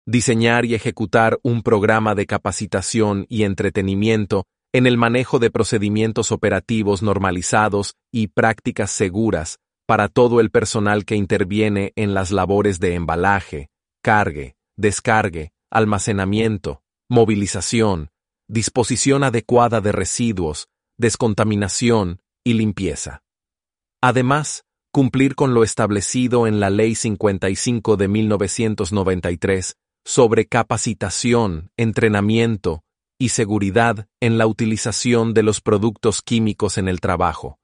Diseñar y ejecutar un programa de capacitación y entretenimiento en el manejo de procedimientos operativos normalizados y prácticas seguras para todo el personal que interviene en las labores de embalaje, cargue, descargue, almacenamiento, movilización, disposición adecuada de residuos, descontaminación y limpieza. Además, cumplir con lo establecido en la Ley 55 de 1993 sobre capacitación, entrenamiento y seguridad en la utilización de los productos químicos en el trabajo.